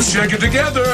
Let's shake it together.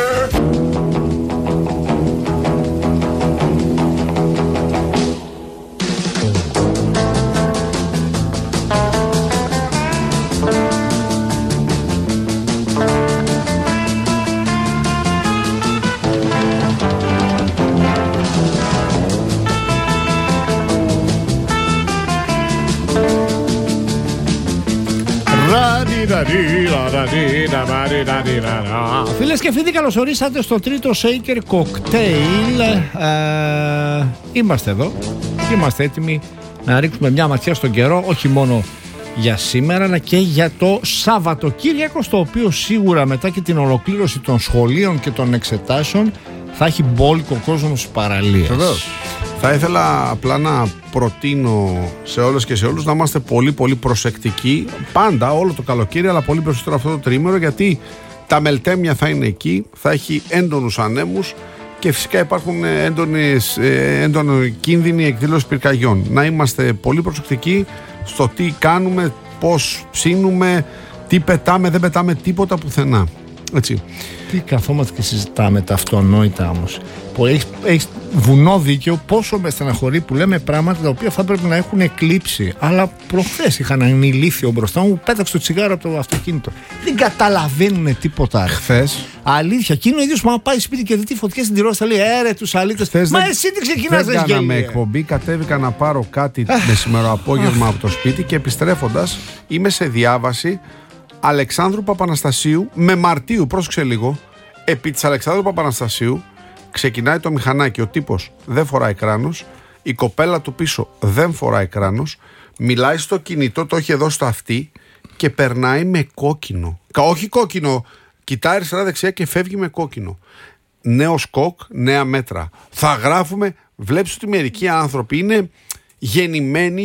Φίλες και φίλοι, καλώς ορίσατε στο τρίτο Shaker Cocktail. Είμαστε εδώ, είμαστε έτοιμοι να ρίξουμε μια ματιά στον καιρό, όχι μόνο για σήμερα αλλά και για το Σαββατοκύριακο, στο οποίο σίγουρα μετά και την ολοκλήρωση των σχολείων και των εξετάσεων θα έχει μπόλικο κόσμο στις παραλίες. Βεβαίως. Θα ήθελα απλά να προτείνω σε όλες και σε όλους να είμαστε πολύ πολύ προσεκτικοί πάντα όλο το καλοκαίρι, αλλά πολύ περισσότερο αυτό το τρίμηνο, γιατί τα μελτέμια θα είναι εκεί, θα έχει έντονους ανέμους και φυσικά υπάρχουν έντονοι κίνδυνοι εκδήλωσης πυρκαγιών. Να είμαστε πολύ προσεκτικοί στο τι κάνουμε, πώς ψήνουμε, τι πετάμε, δεν πετάμε τίποτα πουθενά. Έτσι. Τι καθόμαστε και συζητάμε τα αυτονόητα όμως, που έχεις βουνό δίκαιο, πόσο με στεναχωρεί που λέμε πράγματα τα οποία θα πρέπει να έχουν εκλείψει. Αλλά προχθές είχαν ένα ηλίθιο μπροστά μου, πέταξε το τσιγάρο από το αυτοκίνητο. Δεν καταλαβαίνουν τίποτα. Χθες. Αλήθεια. Και είναι ο ίδιος που άμα πάει σπίτι και δει τη φωτιά στην τηλεόραση θα λέει έρε τους αλήτες. Μα εσύ τι ξεκινάς να γελίες. Κάναμε εκπομπή, κατέβηκα να πάρω κάτι μεσημερό απόγευμα από το σπίτι και επιστρέφοντας είμαι σε διάβαση Αλεξάνδρου Παπαναστασίου με Μαρτίου, πρόσεξε λίγο. Επί της Αλεξάνδρου Παπαναστασίου ξεκινάει το μηχανάκι. Ο τύπος δεν φοράει κράνος, η κοπέλα του πίσω δεν φοράει κράνος, μιλάει στο κινητό, το έχει εδώ στο αυτί και περνάει με κόκκινο. Όχι κόκκινο, κοιτάει αριστερά δεξιά και φεύγει με κόκκινο. Νέο σκοκ, νέα μέτρα. Θα γράφουμε, βλέπεις ότι μερικοί άνθρωποι είναι γεννημένοι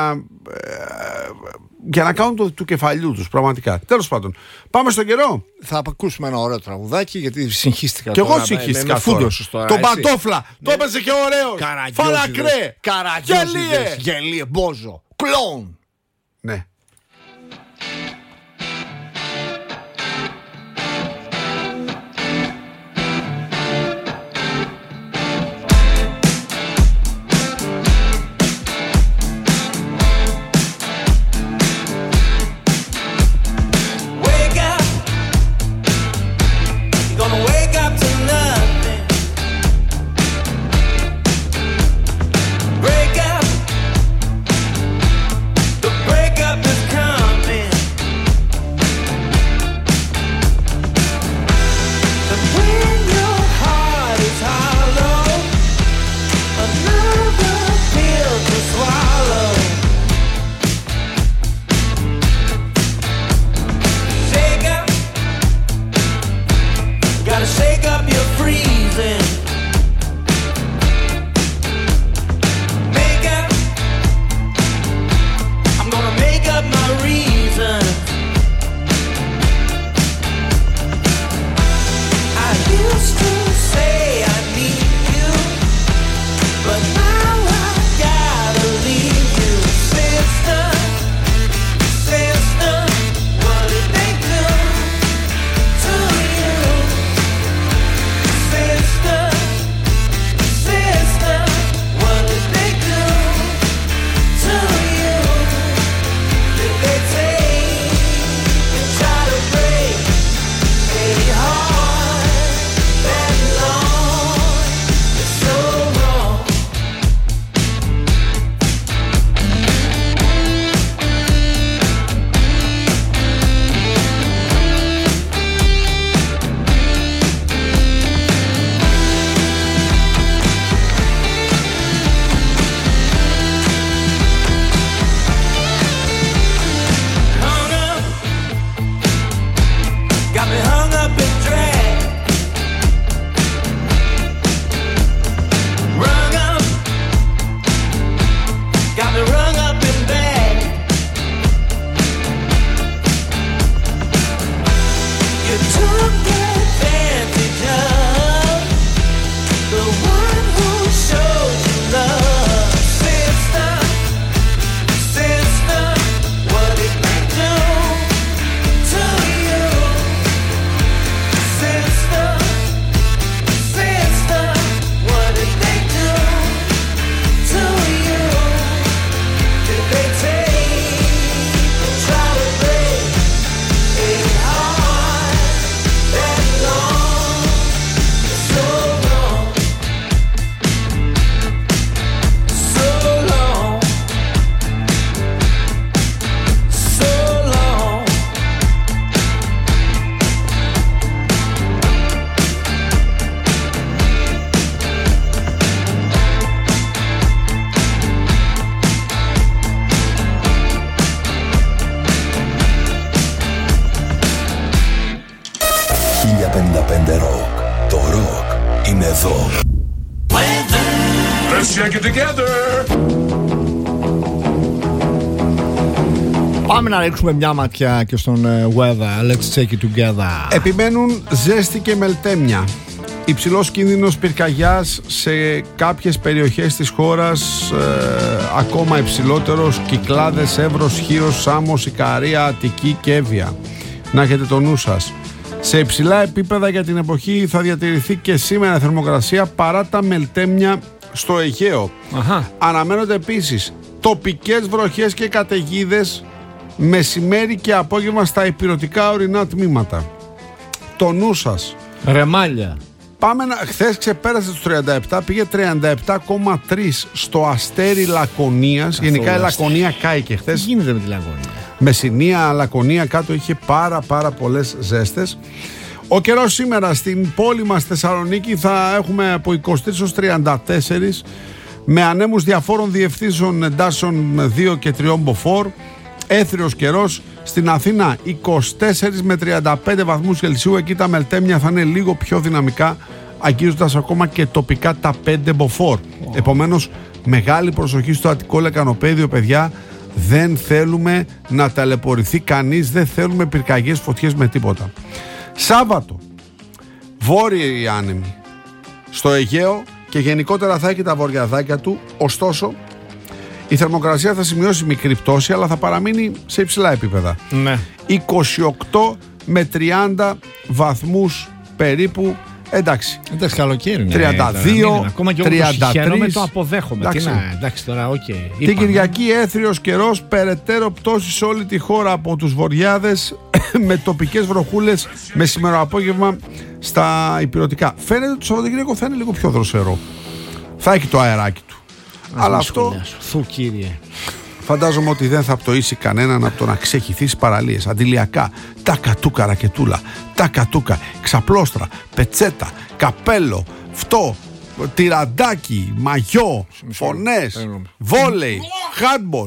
για να κάνουν του κεφαλιού τους, πραγματικά. Τέλος πάντων, πάμε στον καιρό. Θα ακούσουμε ένα ωραίο τραγουδάκι, γιατί συγχύστηκα. Και εγώ συγχύστηκα. Τον Παντόφλα, το έπαιζε και ωραίος. Φαλακρέ, γελίε, μπόζο, κλόουν. Ναι. Break up 105 Rock. Το rock είναι εδώ. Let's check it together. Πάμε να ρίξουμε μια ματιά και στον weather. Let's check it together. Επιμένουν ζέστη και μελτέμια. Υψηλός κίνδυνος πυρκαγιάς σε κάποιες περιοχές της χώρας, ακόμα υψηλότερος, Κυκλάδες, Εύρος, Χίος, Σάμος, Ικαρία, Αττική και Εύβοια. Να έχετε το νου σας. Σε υψηλά επίπεδα για την εποχή θα διατηρηθεί και σήμερα θερμοκρασία παρά τα μελτέμια στο Αιγαίο. Αναμένονται επίσης τοπικές βροχές και καταιγίδες μεσημέρι και απόγευμα στα ηπειρωτικά ορεινά τμήματα. Το νου σας. Ρεμάλια. Χθες ξεπέρασε τους 37, πήγε 37,3 στο Αστέρι Λακωνίας. Γενικά η Λακωνία κάηκε χθες. Τι γίνεται με τη Λακωνία? Μεσσηνία, Λακωνία κάτω είχε πάρα πολλές ζέστες. Ο καιρός σήμερα στην πόλη μας Θεσσαλονίκη θα έχουμε από 23 ως 34 με ανέμους διαφόρων διευθύνσεων εντάσεων 2 και 3 μποφόρ. Έθριος καιρός. Στην Αθήνα 24 με 35 βαθμούς Κελσίου. Εκεί τα μελτέμια θα είναι λίγο πιο δυναμικά, αγγίζοντας ακόμα και τοπικά τα 5 μποφόρ. Επομένως, μεγάλη προσοχή στο Αττικό Λεκανοπέδιο, παιδιά. Δεν θέλουμε να ταλαιπωρηθεί κανείς, δεν θέλουμε πυρκαγιές, φωτιές με τίποτα. Σάββατο, βόρειοι άνεμοι στο Αιγαίο και γενικότερα θα έχει τα βορειαδάκια του. Ωστόσο, η θερμοκρασία θα σημειώσει μικρή πτώση, αλλά θα παραμείνει σε υψηλά επίπεδα. Ναι. 28 με 30 βαθμούς περίπου. Εντάξει, καλοκαίρι. 32, ακόμα και 33. Το αποδέχομαι. Εντάξει τώρα, οκ. Την Κυριακή έθριος καιρός, περαιτέρω πτώση σε όλη τη χώρα από τους βορειάδες με τοπικές βροχούλες μεσημεροαπόγευμα στα ηπειρωτικά. Φαίνεται ότι το Σαββατοκύριακο θα είναι λίγο πιο δροσερό. Θα έχει το αεράκι του. Αλλά αυτό κύριε. φαντάζομαι ότι δεν θα πτωίσει κανέναν από το να ξεχυθεί στις παραλίες. Αντιλιακά, τάκα τούκα ρακετούλα, τάκα τούκα, ξαπλώστρα, πετσέτα, καπέλο, φτώ, τυραντάκι, μαγιό, φωνές, βόλεϊ, χάντμπολ,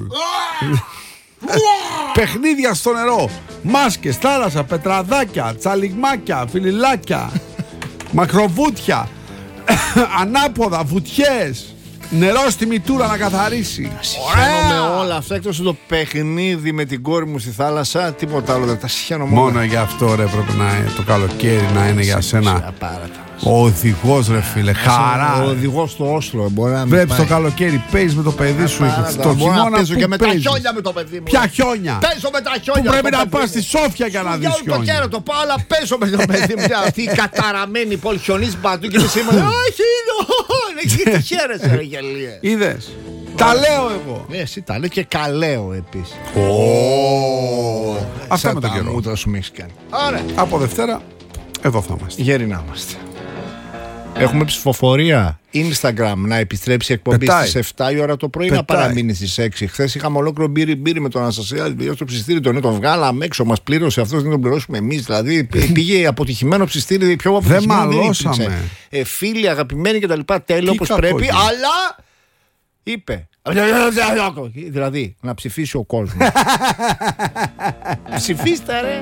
παιχνίδια στο νερό, μάσκες, θάλασσα, πετραδάκια, τσαλιγμάκια, φιλιλάκια, μακροβούτια, ανάποδα, βουτιές. Νερό στη μητούρα να καθαρίσει. Συχαίνομαι όλα αυτά, εκτός το παιχνίδι με την κόρη μου στη θάλασσα. Τίποτα άλλο δεν τα συχαίνομαι. Μόνο για αυτό ρε πρέπει το καλοκαίρι να είναι για σένα. Ο οδηγός ρε φίλε, χαρά. Ο οδηγός στο Όσλο μπορεί να μην βλέπεις το καλοκαίρι, παίζεις με το παιδί σου. Το χειμώνα παίζω και με τα χιόνια με το παιδί μου. Ποια χιόνια? Παίζω με τα χιόνια. Που πρέπει να πας στη Σόφια για να δεις χιόνια. Το καιρό το πάω, αλλά παίζω με το παιδί μου. Αυτή η καταραμένη πόλη χιονίζει παντού και εσύ μου. Όχι, τι χαίρεσαι ρε γελίε. Είδες? Τα λέω εγώ. Εσύ τα λέει και καλέω επίσης. Αυτά με τον καιρό. Ωραία. Από Δευτέρα εδώ θα είμαστε. Γέρι να είμαστε. Έχουμε ψηφοφορία Instagram να επιστρέψει η εκπομπή στις 7 η ώρα το πρωί, να παραμείνει στις 6. Χθες είχαμε ολόκληρο μπύρι με τον Αναστασία στο ψιστήρι, τον βγάλαμε έξω, μας πλήρωσε αυτός, δεν τον πληρώσουμε εμείς. Δηλαδή πήγε αποτυχημένο ψιστήρι, πιο αποτυχημένο δεν υπήρξε. Φίλοι, αγαπημένοι κτλ. Τέλο όπως πρέπει, αλλά είπε. Δηλαδή να ψηφίσει ο κόσμος. Ψηφίστε ρε.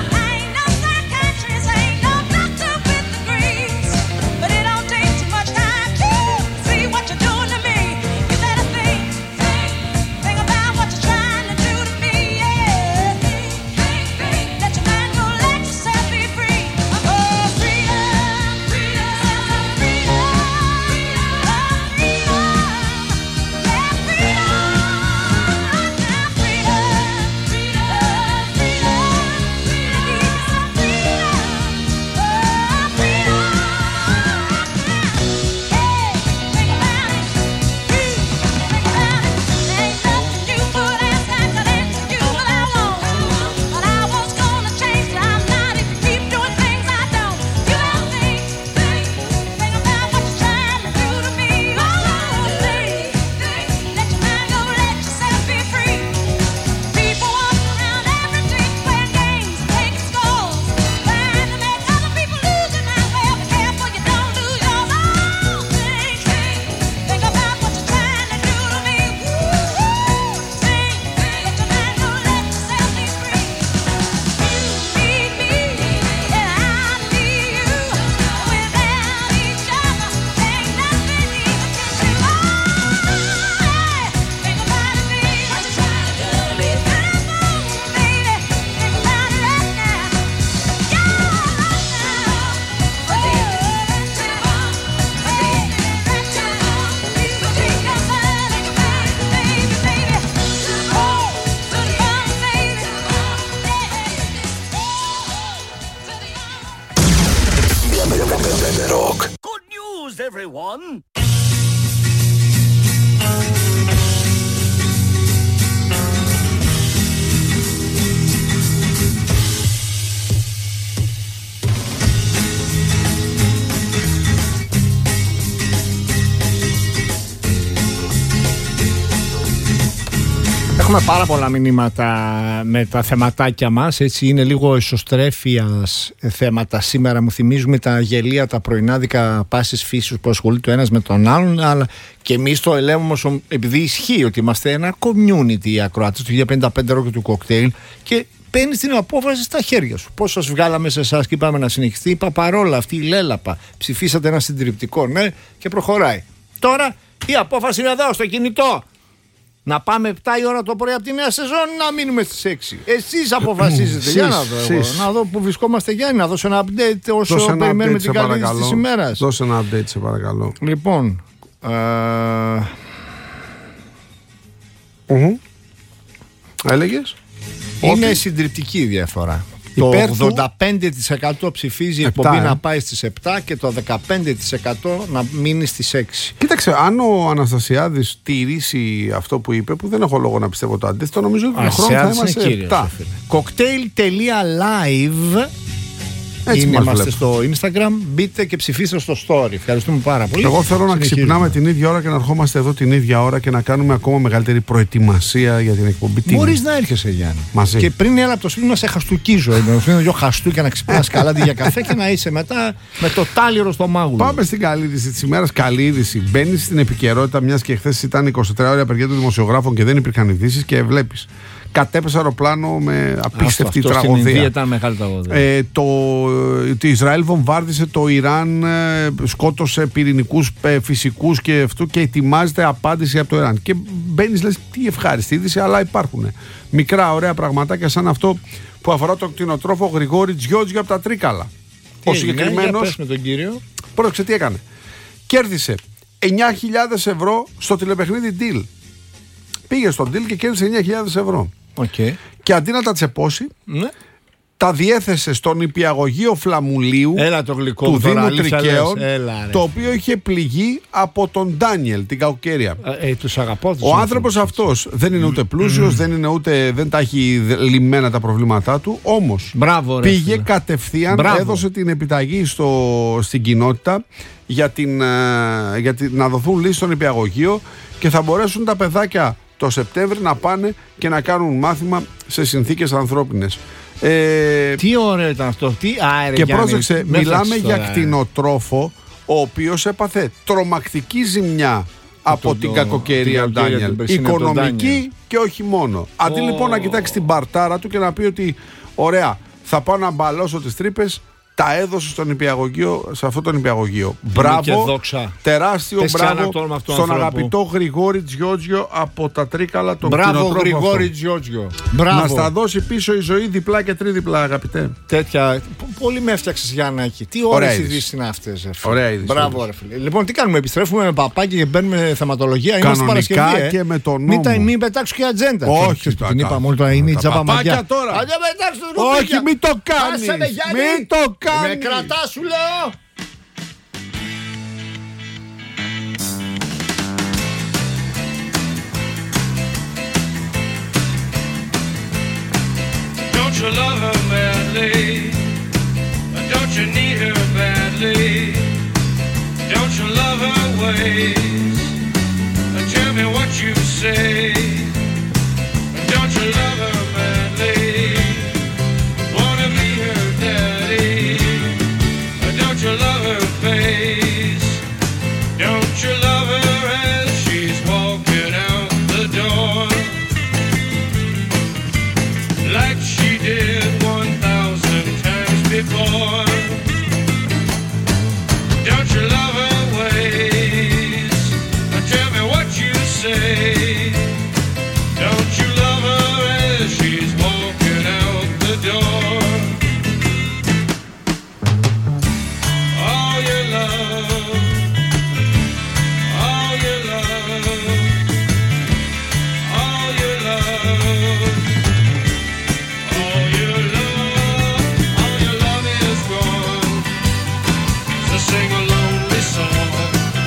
Ain't no psychiatrist, ain't no doctor with degrees, but it don't take too much time. everyone. Έχουμε πάρα πολλά μηνύματα με τα θεματάκια μας, έτσι είναι λίγο εσωστρέφειας θέματα σήμερα. Μου θυμίζουμε τα γελία, τα πρωινάδικα πάσης φύσης που ασχολείται ο ένας με τον άλλον, αλλά και εμείς το ελέγχουμε επειδή ισχύει ότι είμαστε ένα community οι ακροάτες του 1055 Rock του Cocktail και παίρνεις την απόφαση στα χέρια σου. Πώς σας βγάλαμε σε εσάς και είπαμε να συνεχιστεί, είπα παρόλα αυτή η λέλαπα, ψηφίσατε ένα συντριπτικό ναι και προχωράει. Τώρα η απόφαση είναι εδώ στο κινητό. Να πάμε 7 η ώρα το πρωί από τη νέα σεζόν ή να μείνουμε στις 6. Εσείς αποφασίζετε. Για να δω εγώ. Να δω που βρισκόμαστε, Γιάννη, να δώσω ένα update όσο περιμένουμε την καλή της ημέρας. Δώσε ένα update σε παρακαλώ. Λοιπόν Έλεγες? Είναι συντριπτική η διαφορά. Το 85% ψηφίζει η εκπομπή να πάει στις 7 και το 15% να μείνει στις 6. Κοίταξε, αν ο Αναστασιάδης τηρήσει αυτό που είπε, που δεν έχω λόγο να πιστεύω το αντίθετο, νομίζω ότι τον χρόνο θα είμαστε 7. Cocktail.live είμαστε στο Instagram. Μπείτε και ψηφίστε στο story. Ευχαριστούμε πάρα πολύ. Εγώ θέλω να ξυπνάμε την ίδια ώρα και να ερχόμαστε εδώ την ίδια ώρα και να κάνουμε ακόμα μεγαλύτερη προετοιμασία για την εκπομπή. Μπορείς να έρχεσαι, Γιάννη. Μαζί. Και πριν έλα από το σπίτι να σε χαστούκίζω. Να σου δίνω 2 χαστούκια να ξυπνάς καλά για καφέ και να είσαι μετά με το τάλιρο στο μάγουλο. Πάμε στην καλή είδηση τη ημέρα. Καλή είδηση. Μπαίνει στην επικαιρότητα, μια και χθες ήταν 24 ώρια απεργία των δημοσιογράφων και δεν υπήρχαν ειδήσεις και βλέπεις. Κατέπεσε αεροπλάνο με απίστευτη τραγωδία. Ήταν μεγάλη τραγωδία. Το Ισραήλ βομβάρδισε το Ιράν, σκότωσε πυρηνικούς, φυσικούς και αυτού και ετοιμάζεται απάντηση από το Ιράν. Και μπαίνεις, λες, τι ευχάριστη είδηση, αλλά υπάρχουν μικρά ωραία πραγματάκια σαν αυτό που αφορά τον κτηνοτρόφο Γρηγόρη Τζιότζιο από τα Τρίκαλα. Ο συγκεκριμένος. Με τον κύριο. Πρόσεξε τι έκανε. Κέρδισε 9.000 ευρώ στο τηλεπαιχνίδι Deal. Πήγε στον deal και κέρδισε 9.000 ευρώ. Okay. Και αντί να τα τσεπώσει, τα διέθεσε στον νηπιαγωγείο Φλαμουλίου του Δήμου Τρικαίων, το οποίο είχε πληγεί από τον Ντάνιελ, την κακοκαιρία. Τους αγαπώ. Ο άνθρωπος αυτός δεν είναι ούτε πλούσιος, δεν τα έχει λυμμένα τα προβλήματά του, όμως πήγε κατευθείαν, έδωσε την επιταγή στην κοινότητα για να δοθούν λύσεις στο νηπιαγωγείο και θα μπορέσουν τα παιδάκια το Σεπτέμβρη να πάνε και να κάνουν μάθημα σε συνθήκες ανθρώπινες. Τι ωραίο ήταν αυτό. Και πρόσεξε, μιλάμε για κτηνοτρόφο ο οποίος έπαθε τρομακτική ζημιά από την κακοκαιρία Ντάνιελ. Οικονομική και όχι μόνο. Αντί λοιπόν να κοιτάξει την παρτάρα του και να πει ότι ωραία, θα πάω να μπαλώσω τις τρύπες, τα έδωσε στον νηπιαγωγείο, σε αυτό το νηπιαγωγείο. Μπράβο, τεράστιο μπράβο στον αγαπητό Γρηγόρη Τζιότζιο από τα Τρίκαλα, τον κτηνοτρόφο. Μπράβο Γρηγόρη Τζιότζιο. Να στα δώσει πίσω η ζωή διπλά και τρίδιπλα, αγαπητέ. Τέτοια. Πολύ με έφτιαξες, Γιάννα, εκεί. Τι ωραίες ειδήσεις είναι αυτές. Ωραία είδηση. Μπράβο, ρε φίλε. Λοιπόν, τι κάνουμε, επιστρέφουμε με παπάκι και μπαίνουμε θεματολογία. Είμαστε Παρασκευή. Και με τον νόμο. Μην πετάξω και ατζέντα. Όχι, την είπαμε όλοι τώρα, είναι η τζάμπα μαγιά. Όχι, μην το κάνεις. Μην το κάνεις. Με κρατά, σου λέω. Don't you love her madly? Don't you need her badly? Don't you love her ways? Tell me what you say. Don't you love her madly? Wanna be her daddy? Don't you love her face? Don't you love her as she's walking out the door? Like she did 1,000 times before. Don't you love her ways? Tell me what you say. Don't you love her as she's walking out the door? All your love, all your love, all your love, all your love, all your love is gone. So sing a lonely song.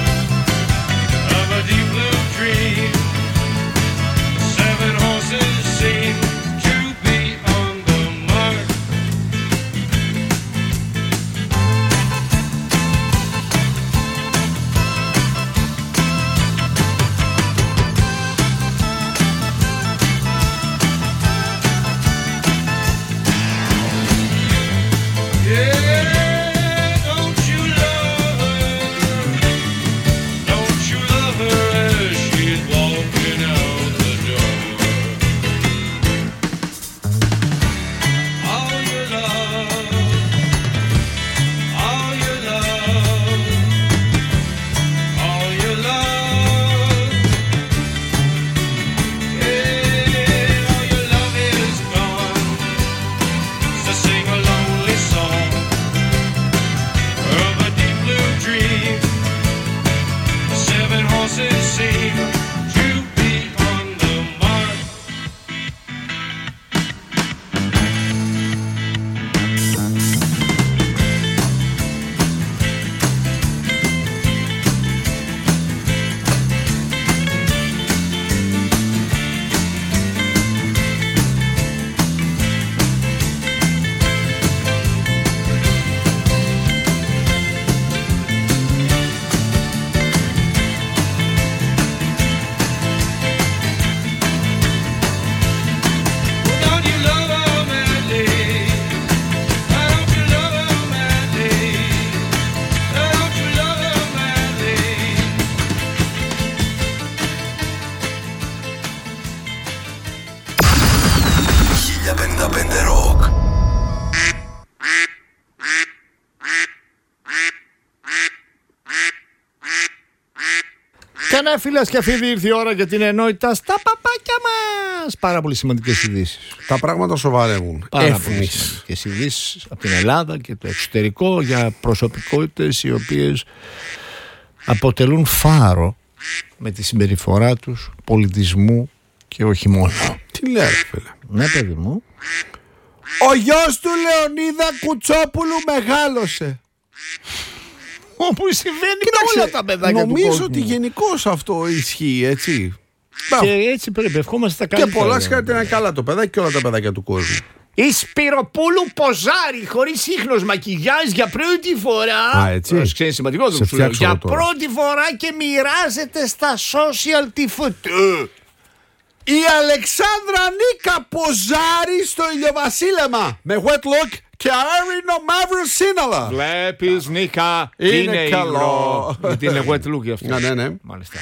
Ναι, φίλες και φίλοι, ήρθε η ώρα για την ενότητα στα παπάκια μας. Πάρα πολύ σημαντικές ειδήσεις. Τα πράγματα σοβαρεύουν. Πάρα πολύ σημαντικές ειδήσεις από την Ελλάδα και το εξωτερικό για προσωπικότητες οι οποίες αποτελούν φάρο με τη συμπεριφορά τους, πολιτισμού και όχι μόνο. Τι λέει, φίλε? Ναι, παιδί μου. Ο γιος του Λεωνίδα Κουτσόπουλου μεγάλωσε. Όπου συμβαίνει όλα τα παιδάκια του νομίζω κόσμου. ότι γενικώς αυτό ισχύει, έτσι. Και έτσι πρέπει, ευχόμαστε τα καλύτερα. Και πολλά συγχαρητήρια, είναι καλά το παιδάκι και όλα τα παιδάκια του κόσμου. Η Σπυροπούλου ποζάρει χωρίς ίχνος μακιγιάζ για πρώτη φορά. Α, έτσι. Ξέρεις, σημαντικό το σου λέω. Για πρώτη φορά και μοιράζεται στα social τη φωτό. Η Αλεξάνδρα Νίκα ποζάρει στο ηλιοβασίλεμα με wet look και αέρινο μαύρο σύνολα. Βλέπεις, Νίκα, είναι καλό. Γιατί είναι wet look γι' αυτό. Ναι. Μάλιστα.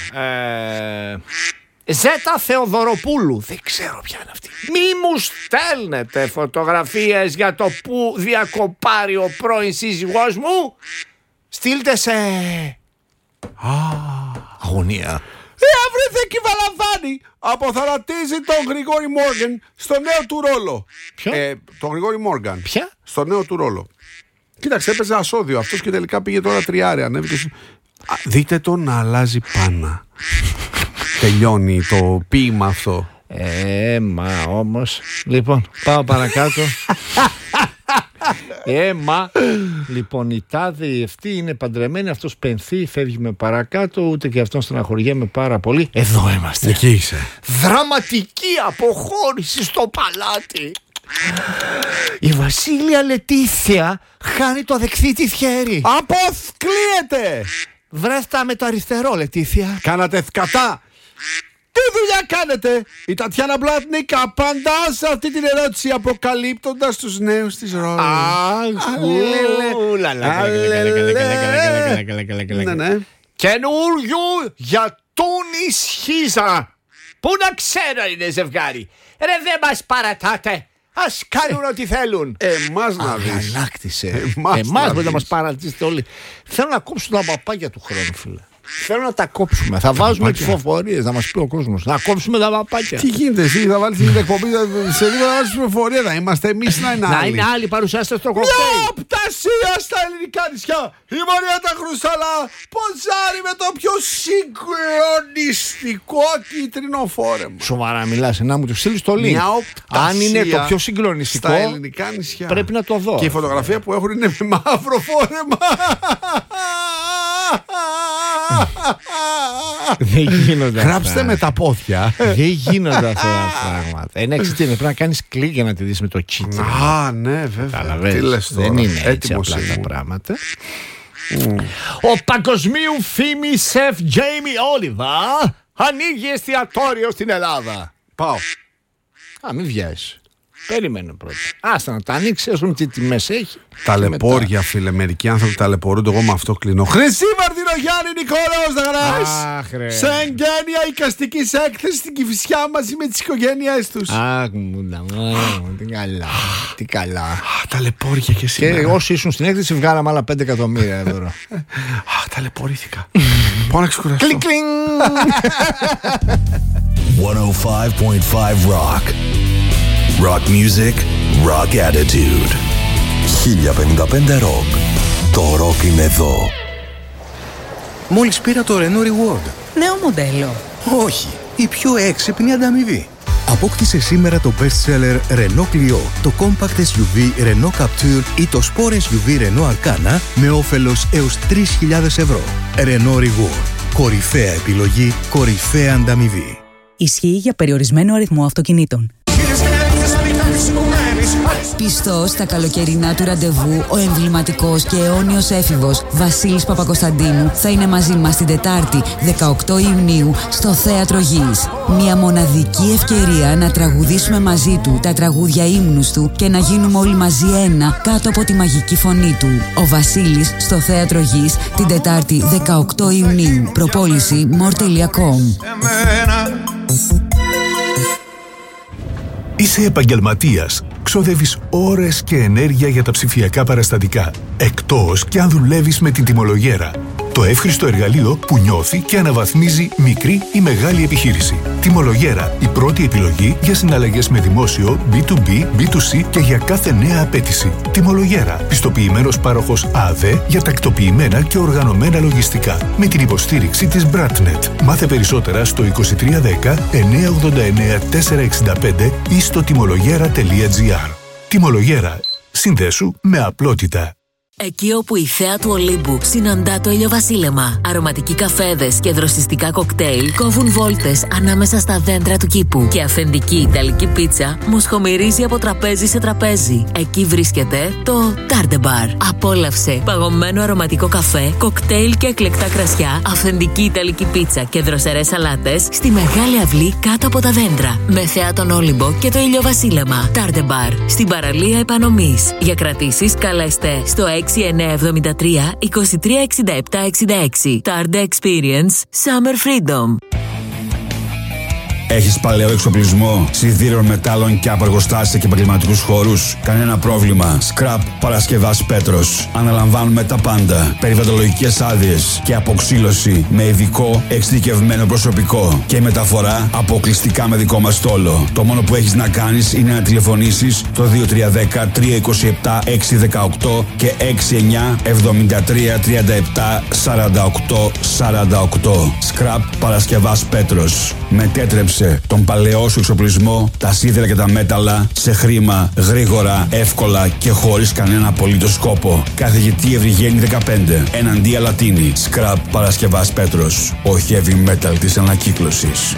Ζέτα Θεοδωροπούλου. Δεν ξέρω ποια είναι αυτή. Μη μου στέλνετε φωτογραφίες για το που διακοπάρει ο πρώην σύζυγός μου. Στείλτε σε αγωνία. Everything Βαλαβάνη αποθαρατίζει τον Γρηγόρη Μόργαν στο νέο του ρόλο. Ποιο? Τον Γρηγόρη Μόργαν. Ποια? Στο νέο του ρόλο. Κοίταξε, έπαιζε ασώδιο αυτός και τελικά πήγε τώρα τριάρια. Δείτε τον να αλλάζει πάνα. Τελειώνει το ποίημα αυτό. Μα όμως. Λοιπόν, πάω παρακάτω. Λοιπόν, η τάδε αυτή είναι παντρεμένη, αυτός πενθεί, φεύγει με παρακάτω, ούτε και αυτόν στεναχωριέμαι πάρα πολύ. Εδώ είμαστε. Εκεί είσαι. Δραματική αποχώρηση στο παλάτι. Η Βασίλεια Λετήσια χάνει το δεξί της χέρι. Αποθκλείεται! Βρέστα με το αριστερό, Λετήσια. Κάνατε θκατά. Τι δουλειά κάνετε? Η Τατιάνα Μπλάτνικ απαντά σε αυτή την ερώτηση αποκαλύπτοντας τους νέους της ρόλους. Καινούριου για τον Ισχύζα. Πού να ξέρω είναι ζευγάρι. Ρε δεν μας παρατάτε. Ας κάνουν ό,τι θέλουν. Εμάς να δεις. Αγανάκτησε. Εμάς Εμάς να να μας δεις. παρατήσετε όλοι. Θέλω να κόψουν τα παπάκια του χρόνου, φίλε. Θέλω να τα κόψουμε. Θα βάζουμε ψηφοφορίες, να μας πει ο κόσμος. Να κόψουμε τα παπάκια. Τι γίνεται, εσύ θα βάλεις την εκπομπή σε λίγο να βάλεις πληροφορία. Να είμαστε εμείς, να είναι Να άλλοι. είναι άλλοι, παρουσιάστε στο Μια κοκτέιλ. οπτασία στα ελληνικά νησιά. Η Μαριέτα Χρυσαλά ποζάρει με το πιο συγκλονιστικό κίτρινο φόρεμα. Σοβαρά μιλάς, να μου το στείλεις το link. Μια οπτασία Αν είναι το πιο συγκλονιστικό, στα ελληνικά νησιά. πρέπει να το δω. Και η φωτογραφία που έχουν είναι με μαύρο φόρεμα. Δεν γίνονται αυτά. Γράψτε με τα πόδια. Δεν γίνονται αυτά τα πράγματα. Εντάξει, τι είναι, πρέπει να κάνεις κλικ για να τη δεις με το κίτρινο. Α, ναι, βέβαια. Καταλαβαίνεις. Τι λες τώρα. Δεν είναι έτσι Έτοιμος απλά τα ήμουν. πράγματα. Ο παγκοσμίου φήμη σεφ Τζέιμι Όλιβα ανοίγει εστιατόριο στην Ελλάδα. Πάω. Α, μην βιάζεις. Περίμενε πρώτα. Άστα να τα ανοίξει, έσουν τι τιμές έχει. Ταλαιπώρια, φίλε. Μερικοί άνθρωποι ταλαιπωρούνται. Εγώ με αυτό κλείνω. Χρυσή Μαρτινογιάννη Νικόλαος Δαγράς. Αχ, ρε. Σε εγγένεια οικαστικής έκθεσης στην Κηφισιά μαζί με τις οικογένειες τους. Αχ, μου τα μάνα, τι καλά. Τι καλά. Ταλαιπώρια και Και σήμερα. όσοι ήσουν στην έκθεση βγάλαμε άλλα 5 εκατομμύρια ευρώ. Ταλαιπωρήθηκα. Πάω να ξεκουραστώ. Κλικ, κλικ. 105.5 Rock. Rock music, rock attitude. 1055 Rock. Το rock είναι εδώ. Μόλις πήρα το Renault Reward. Νέο μοντέλο. Όχι, η πιο έξυπνη ανταμοιβή. Απόκτησε σήμερα το best-seller Renault Clio, το compact SUV Renault Captur ή το sport SUV Renault Arcana με όφελος έως 3.000 ευρώ. Renault Reward. Κορυφαία επιλογή, κορυφαία ανταμοιβή. Ισχύει για περιορισμένο αριθμό αυτοκινήτων. Πιστός στα καλοκαιρινά του ραντεβού, ο εμβληματικός και αιώνιος έφηβος Βασίλης Παπακοσταντίνου θα είναι μαζί μας την Τετάρτη 18 Ιουνίου στο Θέατρο Γης. Μια μοναδική ευκαιρία να τραγουδήσουμε μαζί του τα τραγούδια ύμνους του και να γίνουμε όλοι μαζί ένα κάτω από τη μαγική φωνή του. Ο Βασίλης στο Θέατρο Γης την Τετάρτη 18 Ιουνίου. Προπόληση more.com. Είσαι επαγγελματίας. Ξοδεύεις ώρες και ενέργεια για τα ψηφιακά παραστατικά. Εκτός και αν δουλεύεις με την τιμολογέρα. Το εύχριστο εργαλείο που νιώθει και αναβαθμίζει μικρή ή μεγάλη επιχείρηση. Τιμολογέρα, η πρώτη επιλογή για συναλλαγές με δημόσιο, B2B, B2C και για κάθε νέα απέτηση. Τιμολογέρα, πιστοποιημένος πάροχος ΑΔΕ για τακτοποιημένα και οργανωμένα λογιστικά. Με την υποστήριξη της Brandnet. Μάθε περισσότερα στο 2310 989 465 ή στο τιμολογέρα.gr. Τιμολογέρα. Συνδέσου με απλότητα. Εκεί όπου η θέα του Ολύμπου συναντά το ηλιοβασίλεμα, αρωματικοί καφέδες και δροσιστικά κοκτέιλ κόβουν βόλτες ανάμεσα στα δέντρα του κήπου και αυθεντική ιταλική πίτσα μοσχομυρίζει από τραπέζι σε τραπέζι. Εκεί βρίσκεται το Tarde Bar. Απόλαυσε παγωμένο αρωματικό καφέ, κοκτέιλ και εκλεκτά κρασιά, αυθεντική ιταλική πίτσα και δροσερές σαλάτες στη μεγάλη αυλή κάτω από τα δέντρα. Με θέα τον Όλυμπο και το ηλιοβασίλεμα. Tarde Bar. Στην παραλία Επανομής. Για κρατήσεις καλέστε στο 6973 236766. Tarde Experience Summer Freedom. Έχεις παλαιό εξοπλισμό, σιδήρων, μετάλλων και από εργοστάσια και επαγγελματικούς χώρους? Κανένα πρόβλημα. Scrap Παρασκευάς Πέτρος. Αναλαμβάνουμε τα πάντα. Περιβαλλοντολογικές άδειες και αποξύλωση με ειδικό εξειδικευμένο προσωπικό. Και η μεταφορά αποκλειστικά με δικό μας στόλο. Το μόνο που έχεις να κάνεις είναι να τηλεφωνήσεις το 2310 327 618 και 69 73 37 48 48. Scrap Παρασκευάς Πέτρος. Μετέτρεψε τον παλαιό σου εξοπλισμό, τα σίδερα και τα μέταλλα σε χρήμα, γρήγορα, εύκολα και χωρίς κανένα απολύτως σκόπο. Καθηγητή Ευρυγένη 15, εναντία Λατίνη. Scrap Παρασκευάς Πέτρος. Ο heavy metal της ανακύκλωσης.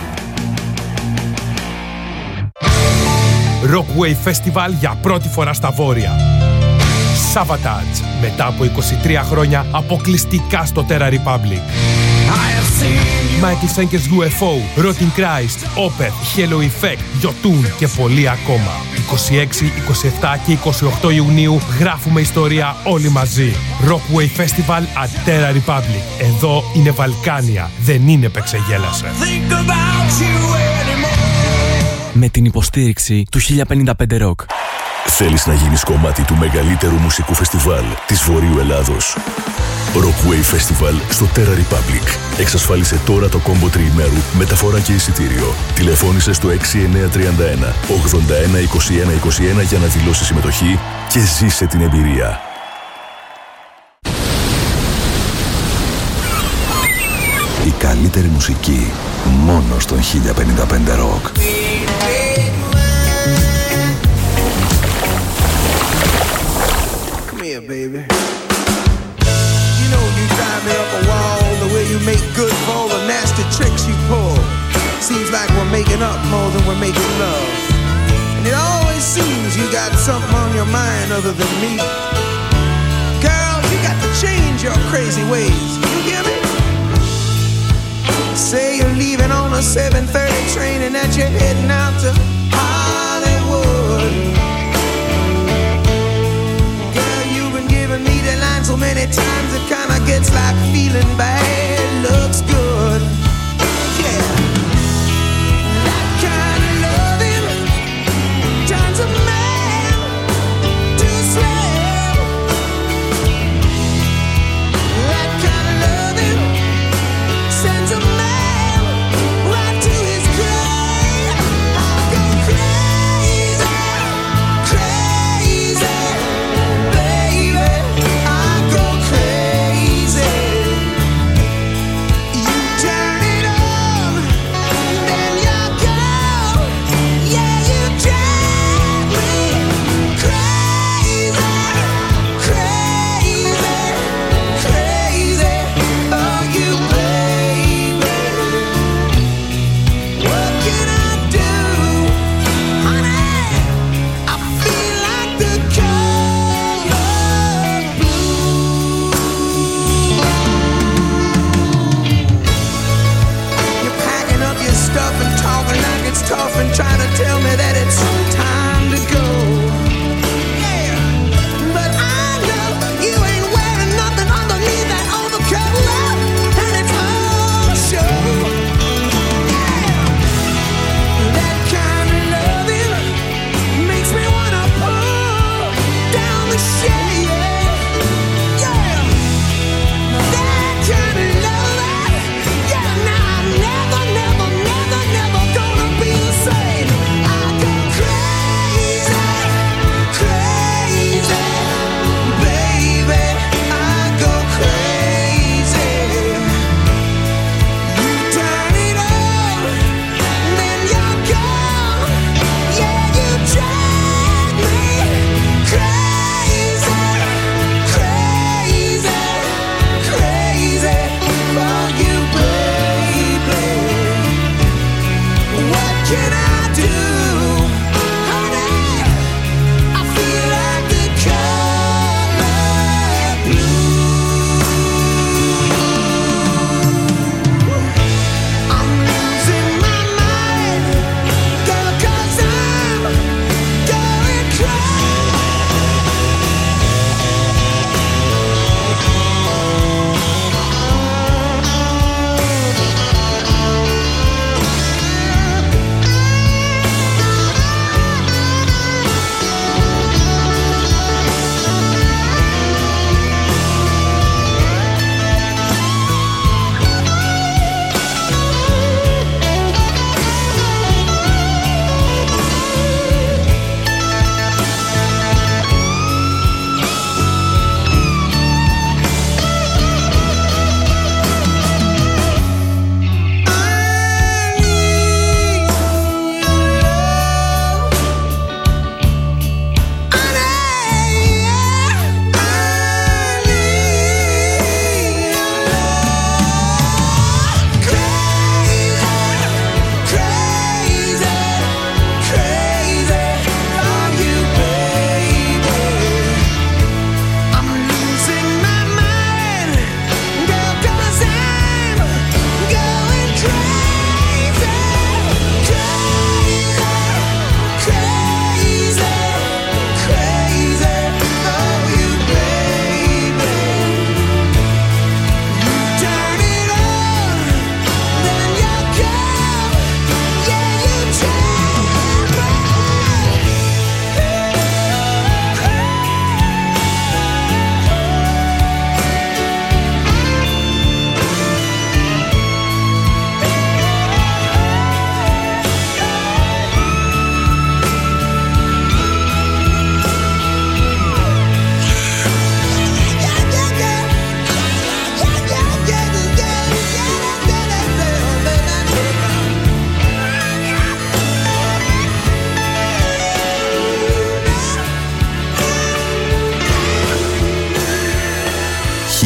Rockwave Festival για πρώτη φορά στα Βόρεια. Savatage, μετά από 23 χρόνια αποκλειστικά στο Terra Republic. Michael Schenker's UFO, Rotting Christ, Opeth, Halo Effect, Jotun και πολλοί ακόμα. 26, 27 και 28 Ιουνίου γράφουμε ιστορία όλοι μαζί. Rockwave Festival at Terra Republic. Εδώ είναι Βαλκάνια, δεν είναι Πεξεγέλασε. Με την υποστήριξη του 1055 Rock. Θέλεις να γίνεις κομμάτι του μεγαλύτερου μουσικού φεστιβάλ της Βορείου Ελλάδος? Rockwave Festival στο Terra Republic. Εξασφάλισε τώρα το κόμπο τριημέρου, μεταφορά και εισιτήριο. Τηλεφώνησε στο 6931 81 21 21 για να δηλώσεις συμμετοχή και ζήσε την εμπειρία. Η καλύτερη μουσική μόνο στον 1055 Rock. Baby, you know you drive me up a wall. The way you make good for all the nasty tricks you pull. Seems like we're making up more than we're making love. And it always seems you got something on your mind other than me. Girl, you got to change your crazy ways. You hear me? Say you're leaving on a 7:30 train and that you're heading out to Hollywood. So many times it kinda gets like feeling bad looks good. Yeah, that kind of loving turns a man to a slave. That kind of loving sends a man right to his grave. I go crazy, crazy, baby. Tough and try to tell me that it's time to go. Yeah, but I know you ain't wearing nothing underneath that overcoat, and it's all show. Yeah, that kind of loving makes me wanna pull down the shade. Yeah, that kind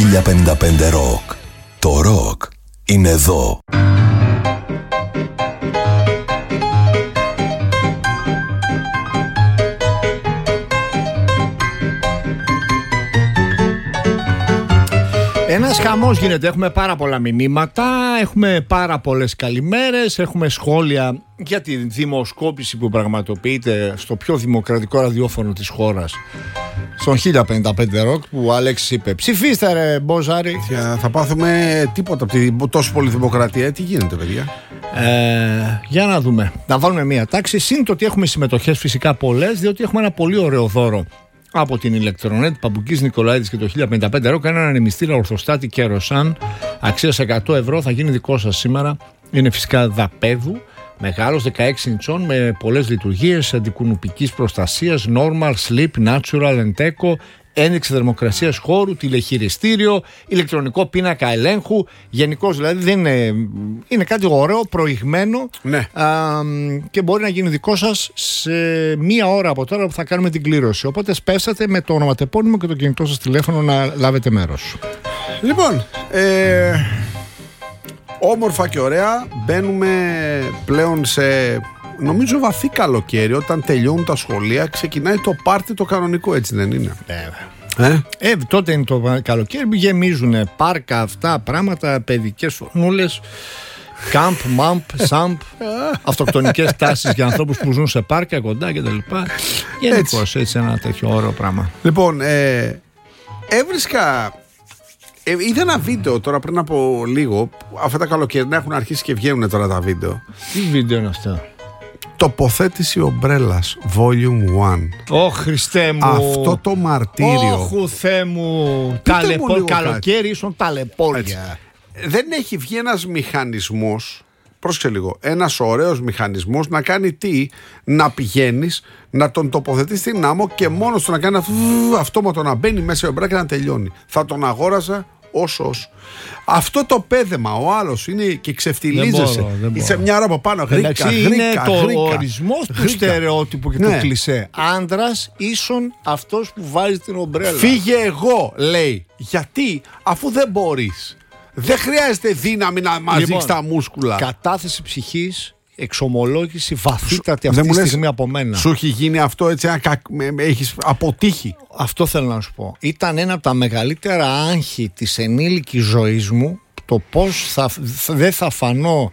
1055 Rock. Το ροκ είναι εδώ. Ένας χαμός γίνεται, έχουμε πάρα πολλά μηνύματα, έχουμε πάρα πολλές καλημέρες, έχουμε σχόλια για τη δημοσκόπηση που πραγματοποιείται στο πιο δημοκρατικό ραδιόφωνο της χώρας, στον 1055 Rock, που ο Αλέξης είπε ψηφίστε ρε Μποζάρη. Θα πάθουμε τίποτα από τη τόσο πολύ δημοκρατία. Τι γίνεται παιδιά? Για να δούμε, να βάλουμε μία τάξη. Συν το ότι έχουμε συμμετοχές φυσικά πολλές, διότι έχουμε ένα πολύ ωραίο δώρο από την Ηλεκτρονέτ Παμπουκής Νικολαίδης και το 1055 Rock, ένα ανεμιστήρα ορθοστάτη Κεροσάν αξίας 100 ευρώ, θα γίνει δικό σας σήμερα. Είναι φυσικά δαπέδου, μεγάλος, 16 ιντσών, με πολλές λειτουργίες αντικουνουπικής προστασίας, normal, sleep, natural, enteco, ένδειξη θερμοκρασίας χώρου, τηλεχειριστήριο, ηλεκτρονικό πίνακα ελέγχου. Γενικώς δηλαδή δεν είναι κάτι ωραίο, προηγμένο, ναι. Και μπορεί να γίνει δικό σας σε μία ώρα από τώρα που θα κάνουμε την κλήρωση. Οπότε σπέσατε με το ονοματεπώνυμο και το κινητό σας τηλέφωνο να λάβετε μέρος. Λοιπόν, όμορφα και ωραία, μπαίνουμε πλέον σε, νομίζω, βαθύ καλοκαίρι. Όταν τελειώνουν τα σχολεία ξεκινάει το πάρτι το κανονικό, έτσι δεν είναι? Τότε είναι το καλοκαίρι, γεμίζουν πάρκα, αυτά πράγματα, παιδικές φωνούλες, κάμπ, μάμπ, σάμπ, αυτοκτονικές τάσεις για ανθρώπους που ζουν σε πάρκα κοντά κτλ. Γενικώς έτσι ένα τέτοιο ωραίο πράγμα. Λοιπόν, έβρισκα, είδα ένα βίντεο τώρα πριν από λίγο. Αυτά τα καλοκαιρινά έχουν αρχίσει και βγαίνουν τώρα τα βίντεο. Τι βίντεο είναι αυτό? Τοποθέτηση ομπρέλας Volume 1. Ω Χριστέ μου, αυτό το μαρτύριο. Όχου Θεέ μου, καλοκαίρι ίσον ταλαιπώρια. Δεν έχει βγει ένας μηχανισμός, πρόσεξε λίγο, ένας ωραίος μηχανισμός να κάνει τι? Να πηγαίνεις, να τον τοποθετείς στην άμμο και μόνος του να κάνει αυτόματο να μπαίνει μέσα η ομπρέλα και να τελειώνει. Θα τον αγόραζα όσος. Αυτό το πέδεμα, ο άλλος είναι και ξεφτιλίζεσαι. Είσαι μια ώρα από πάνω. Είναι το ορισμός του στερεότυπου και του κλισέ. Άντρας ίσον αυτός που βάζει την ομπρέλα. Φύγε εγώ, λέει. Γιατί? Αφού δεν μπορείς. Δεν χρειάζεται δύναμη να μαζίξεις τα μούσκουλα. Κατάθεση ψυχής, εξομολόγηση βαθύτατη αυτή τη στιγμή από μένα. Σου έχει γίνει αυτό έτσι, έχεις αποτύχει? Αυτό θέλω να σου πω. Ήταν ένα από τα μεγαλύτερα άγχη της ενήλικης ζωής μου, το πώς δεν θα φανώ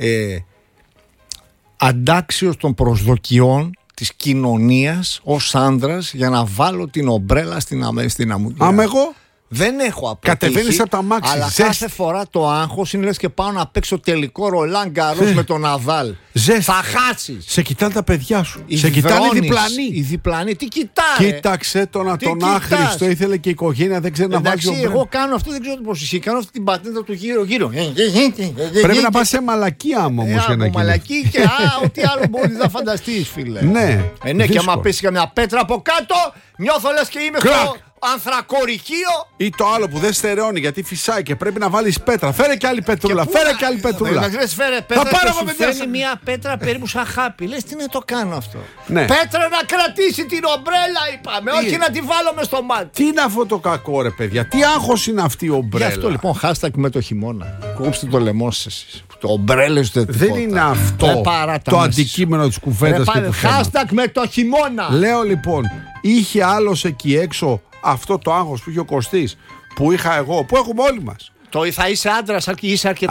αντάξιος των προσδοκιών της κοινωνίας ως άνδρας για να βάλω την ομπρέλα στην αμμουδιά. Άμα εγώ δεν έχω αποτύχει. Κατεβαίνεις από τα μάξι. Αλλά κάθε φορά το άγχος είναι λες και πάω να παίξω τελικό Ρολάν Γκαρός με τον Ναδάλ. Θα χάσεις. Σε κοιτάνε τα παιδιά σου. Σε κοιτάνε οι διπλανοί. Οι διπλανοί τι κοιτάνε? Κοίταξε τον άχρηστο, ήθελε και η οικογένεια, δεν ξέρει να βάλει ομπρέλα. Εγώ κάνω αυτό, δεν ξέρω πώς ισχύει. Κάνω αυτή την πατέντα του γύρω-γύρω. Πρέπει να πας σε μαλακία όμως για να γίνει. Μαλακή και ό,τι άλλο μπορεί να φανταστείς, φίλε. Ναι, και άμα πέσει καμιά πέτρα από κάτω, νιώθω λες και είμαι στο ανθρακορυχείο. Ή το άλλο που δεν στερεώνει γιατί φυσάει και πρέπει να βάλεις πέτρα. Φέρε και άλλη πετρούλα. Φέρε και άλλη πετρούλα. Φέρε πέτρα και σου φέρνει μια πέτρα περίπου σαν χάπι. Λες τι να το κάνω αυτό? Πέτρα να κρατήσει την ομπρέλα, είπαμε. Όχι να τη βάλω μες στο μάτι. Τι είναι αυτό το κακό, ρε παιδιά? Τι άγχος είναι αυτή η ομπρέλα? Γι' αυτό λοιπόν hashtag με το χειμώνα. Κόψτε το λαιμό σας εσείς. Το ομπρέλες δεν είναι αυτό το αντικείμενο της κουβέντας και του θέματος. Hashtag με το χειμώνα. Λέω λοιπόν, είχε άλλος εκεί έξω αυτό το άγχος που είχε ο Κωστής, που είχα εγώ, που έχουμε όλοι μας? Θα είσαι άντρας, είσαι αρκετά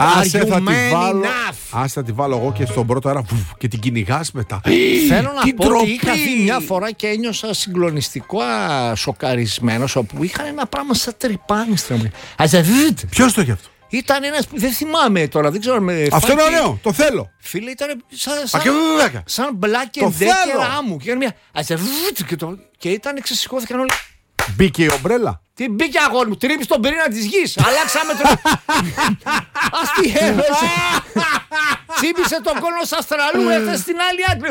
θα τη βάλω εγώ και στον πρώτο αέρα και την κυνηγάς μετά. Θέλω να πω ότι είχα δει μια φορά και ένιωσα συγκλονιστικά σοκαρισμένος, όπου είχαν ένα πράγμα σαν τρυπάνι. Ποιος το είχε αυτό? Ήταν ένας που δεν θυμάμαι τώρα, δεν ξέρω. Αυτό είναι ωραίο, το θέλω. Φίλε, ήταν σαν Black and Decker άμμου. Και ήταν, ξεσηκώθηκαν όλοι. Μπήκε η ομπρέλα. Τι μπήκε, αγόρι μου, τρύπεις τον πυρήνα της γης. Αλλάξαμε τον. Ας τι έβεσαι. Τσίπησε τον κόλο Αστραλού, έφτασε στην άλλη άκρη.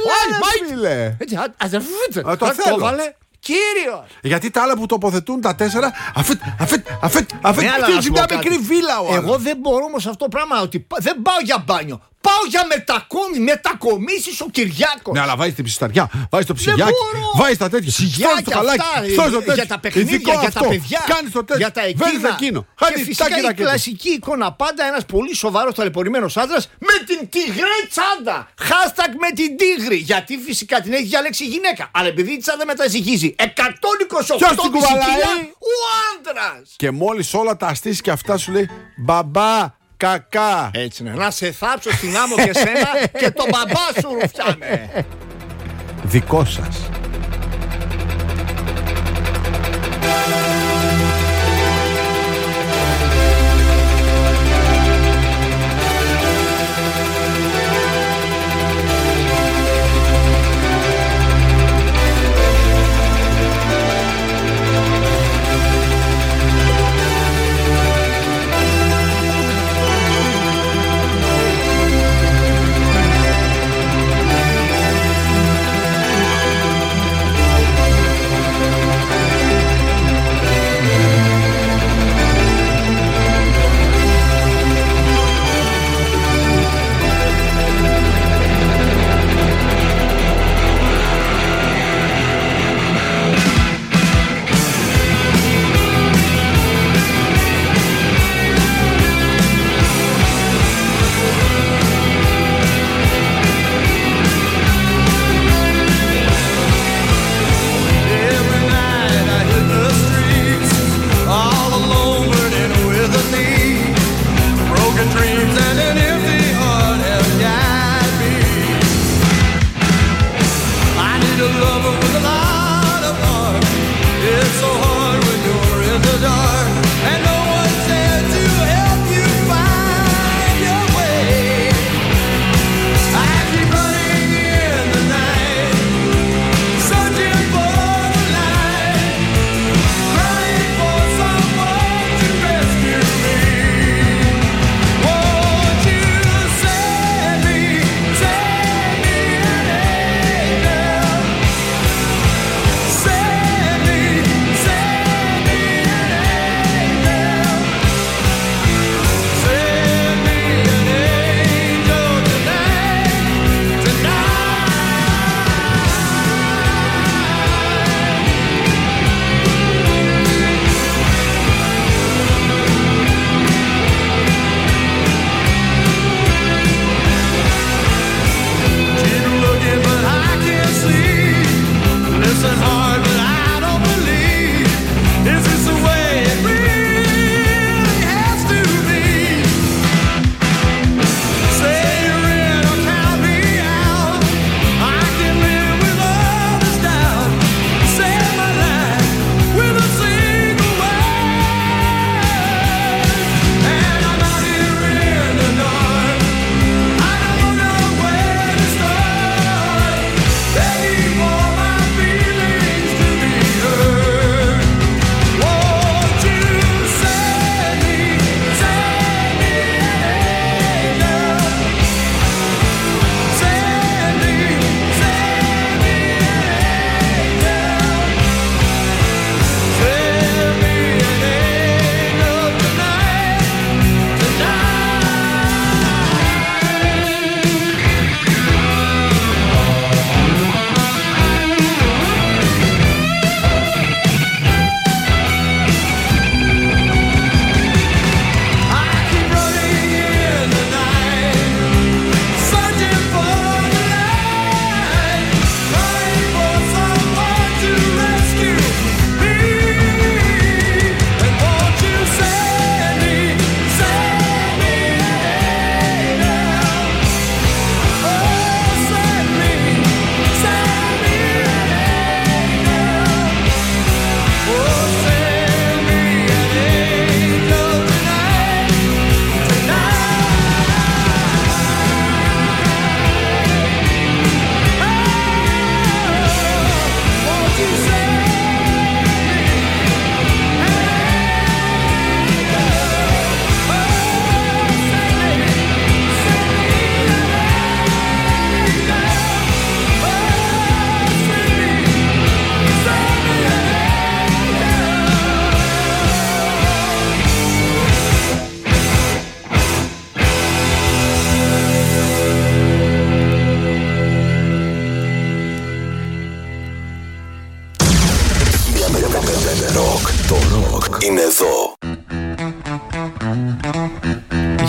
Το θέλω. Κύριο! Γιατί τα άλλα που τοποθετούν τα 4, αφέτ, μια μικρή βίλα. Εγώ δεν μπορώ όμως αυτό το πράγμα, ότι δεν πάω για μπάνιο. Πάω για μετακομίσεις ο Κυριάκος. Ναι, αλλά βάζει την ψισταριά, βάζει το ψυγιάκι, βάζει τα τέτοια. Ψυγιάκι, για τα παιχνίδια, για τα παιδιά, για τα εκείνα. Και φυσικά η κλασική εικόνα πάντα, ένας πολύ σοβαρός ταλαιπωρημένος άντρας με την τυγρή τσάντα. Hashtag με την τίγρη. Γιατί φυσικά την έχει διαλέξει η γυναίκα. Αλλά επειδή η τσάντα μεταζυγίζει 128 δισεκίλια, ο άντρας. Και μόλις όλα τα αστήσει και αυτά σου λέει μπαμπά. Κακά. Έτσι ναι. Να σε θάψω στην άμμο και σένα και τον μπαμπά σου ρουφιάνε. Δικό σας.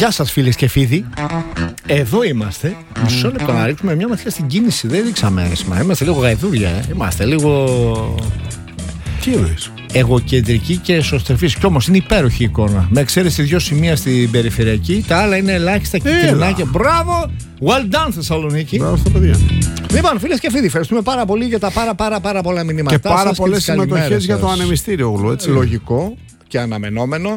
Γεια σας φίλες και φίλοι. Εδώ είμαστε. Μισό λεπτό να ρίξουμε μια ματιά στην κίνηση. Δεν ρίξαμε σήμερα. Είμαστε λίγο γαϊδούρια. Είμαστε λίγο. Τι εννοείς? Εγωκεντρική και εσωστρεφής. Κι όμως είναι υπέροχη εικόνα. Με εξαίρεση 2 σημεία στην περιφερειακή. Τα άλλα είναι ελάχιστα και κυρινάκια. Μπράβο! Well done, Θεσσαλονίκη. Μπράβο στα παιδιά. Λοιπόν, φίλες και φίλοι, ευχαριστούμε πάρα πολύ για τα πάρα πολλά μηνύματα. Και πάρα πολλές συμμετοχές για το ανεμιστήριο, έτσι. Λογικό και αναμενόμενο.